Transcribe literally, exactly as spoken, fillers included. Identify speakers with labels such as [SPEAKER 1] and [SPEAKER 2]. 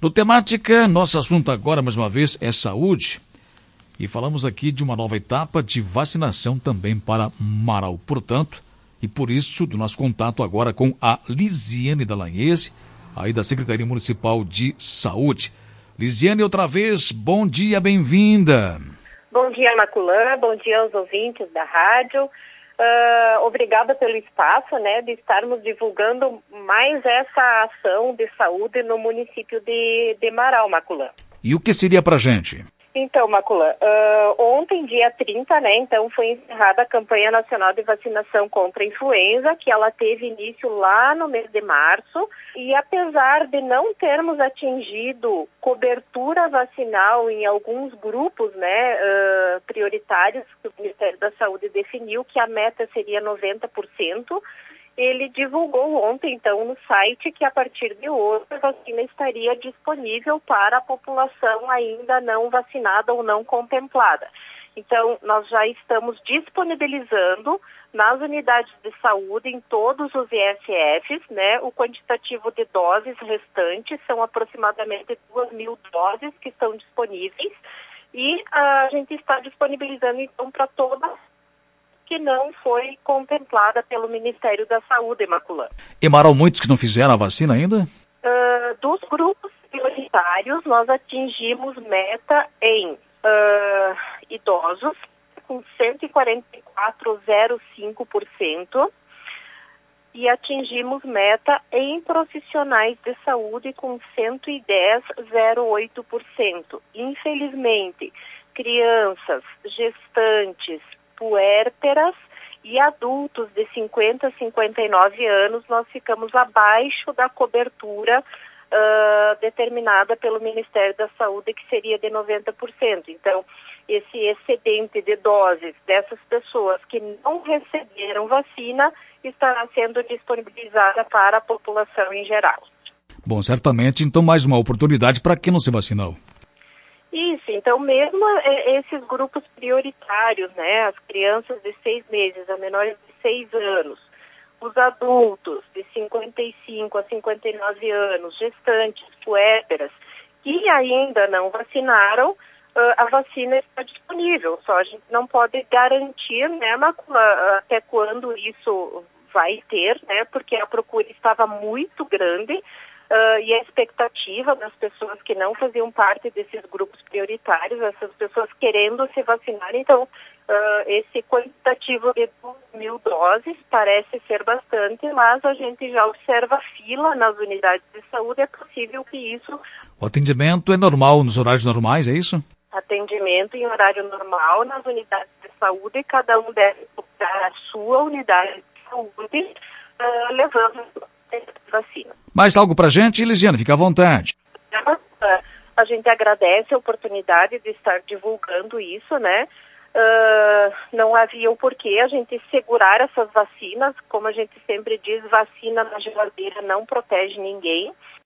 [SPEAKER 1] No Temática, nosso assunto agora, mais uma vez, é saúde. E falamos aqui de uma nova etapa de vacinação também para Marau. Portanto, e por isso, do nosso contato agora com a Lisiane Dallagnese, aí da Secretaria Municipal de Saúde. Lisiane, outra vez, bom dia, bem-vinda.
[SPEAKER 2] Bom dia, Maculã, bom dia aos ouvintes da rádio. Uh, obrigada pelo espaço, né, de estarmos divulgando mais essa ação de saúde no município de, de Marau, Maculã.
[SPEAKER 1] E o que seria pra gente?
[SPEAKER 2] Então, Maculã, uh, ontem, dia trinta, né, então foi encerrada a campanha nacional de vacinação contra a influenza, que ela teve início lá no mês de março, e apesar de não termos atingido cobertura vacinal em alguns grupos, né, uh, prioritários que o Ministério da Saúde definiu, que a meta seria noventa por cento, ele divulgou ontem, então, no site que a partir de hoje a vacina estaria disponível para a população ainda não vacinada ou não contemplada. Então, nós já estamos disponibilizando nas unidades de saúde, em todos os I S Fs, né, o quantitativo de doses restantes, são aproximadamente duas mil doses que estão disponíveis, e a gente está disponibilizando, então, para toda que não foi contemplada pelo Ministério da Saúde, Maculã.
[SPEAKER 1] E Marau, muitos que não fizeram a vacina ainda?
[SPEAKER 2] Uh, dos grupos prioritários, nós atingimos meta em uh, idosos, com cento e quarenta e quatro vírgula zero cinco por cento, e atingimos meta em profissionais de saúde com cento e dez vírgula zero oito por cento. Infelizmente, crianças, gestantes, puérperas e adultos de cinquenta a cinquenta e nove anos, nós ficamos abaixo da cobertura uh, determinada pelo Ministério da Saúde, que seria de noventa por cento. Então, esse excedente de doses dessas pessoas que não receberam vacina estará sendo disponibilizada para a população em geral.
[SPEAKER 1] Bom, certamente, então, mais uma oportunidade para quem não se vacinou.
[SPEAKER 2] Isso, então mesmo esses grupos prioritários, né, as crianças de seis meses a menores de seis anos, os adultos de cinquenta e cinco a cinquenta e nove anos, gestantes, puérperas, que ainda não vacinaram, a vacina está disponível, só a gente não pode garantir, né, Macula, até quando isso vai ter, né, porque a procura estava muito grande. Uh, e a expectativa das pessoas que não faziam parte desses grupos prioritários, essas pessoas querendo se vacinar. Então, uh, esse quantitativo de duas mil doses parece ser bastante, mas a gente já observa fila nas unidades de saúde. É possível que isso...
[SPEAKER 1] O atendimento é normal nos horários normais, é isso?
[SPEAKER 2] Atendimento em horário normal nas unidades de saúde, cada um deve procurar a sua unidade de saúde, uh, levando vacina.
[SPEAKER 1] Mais algo pra gente, Lisiane, fica à vontade.
[SPEAKER 2] A gente agradece a oportunidade de estar divulgando isso, né? Uh, não havia o porquê a gente segurar essas vacinas, como a gente sempre diz, vacina na geladeira não protege ninguém.